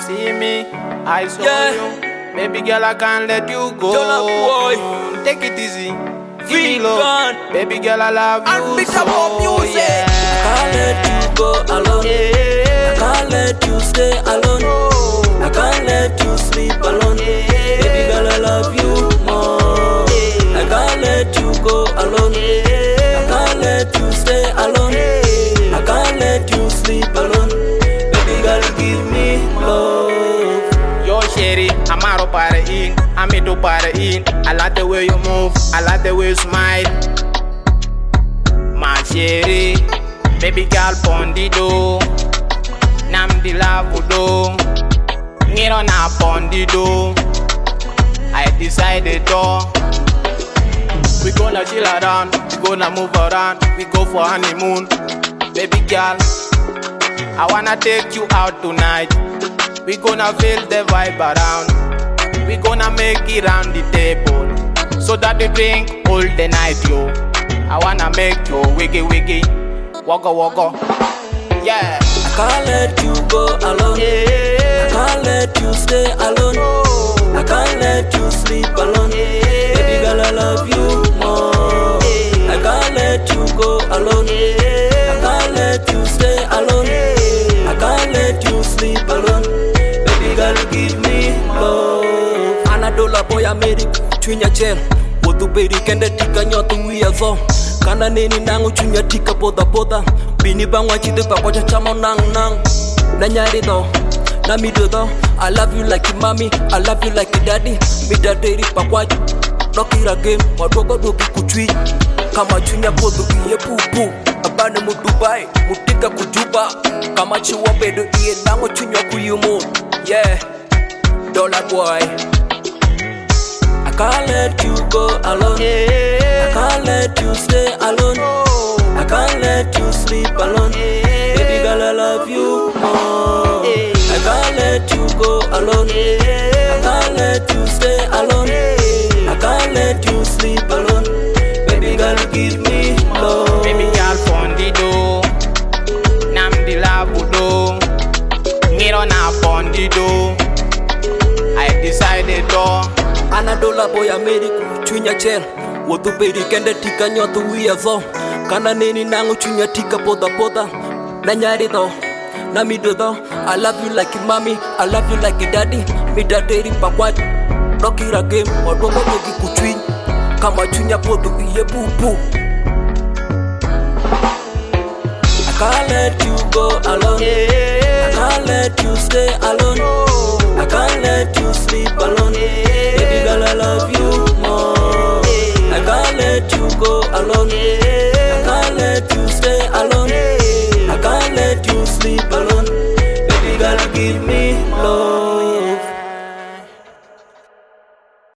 see me, I saw you. Baby girl, I can't let you go. Boy. Take it easy. Vegan. Baby girl, I love you so. Yeah. I can't let you go alone. I can't let you stay alone. I can't let you sleep alone. Baby girl, I love you more. I can't let you go alone. I can't let you stay alone. I can't let you sleep alone. Baby girl, give me love. Yo, Sherry, I'm out of party. I'm into party. I like the way you move. I like the way you smile. My Sherry, baby girl, pondido. Nam di labudo. Ngiro na pondido. I decided to. We gonna chill around. We gonna move around. We go for honeymoon. Baby girl, I wanna take you out tonight. We gonna feel the vibe around. We gonna make it round the table, so that we drink all the night, yo. I wanna make you wiggy wiggy, wogga wogga, yeah. I can't let you go alone. I can't let you stay alone. I can't let you sleep alone. Baby girl, I love you more. I can't let you go alone. I can't let you stay alone. I can't let you sleep alone. Baby girl, give me love. Anadola boy America, chunya chen. Wotu beri kende tika nyotu wiyazo. Kana nini nangu chunya tika poda poda. Bini bangwa chide pa kwa chama nang nang. Nanyari do, na mido do. I love you like your mommy, I love you like your daddy. Mida deri pa kwa nokira game, wadogo doki kuchui. Kama chunya podo iye pupu. Abane mu Dubai, mutika kujuba. Kama chiwa bedo iye nangu chunya kuyumu. Yeah, Dollar boy. I can't let you go alone. I can't let you stay alone. I can't let you sleep alone. Baby girl, I love you more. I can't let you go alone. I can't let you stay alone. I can't let you sleep alone. Baby girl, give me love. Baby girl, pondido. Nam di labudo. Ngiro na pondido. I decided to. Anadola boy America, chunya chen. Wotu beri kende tika nyotu wiyazo. Kana nini nangu chunya tika poda poda. Nanyari do, na mido do. I love you like your mommy, I love you like your daddy. Mida deri pa kwa nokira game, wadogo doki kuchui. Kama chunya podo iye pupu. I can't let you go alone. I can't let you stay alone. I can't let you sleep alone. Baby girl, I love you more. I can't let you go alone. I can't let you stay alone. I can't let you sleep alone. Baby girl, give me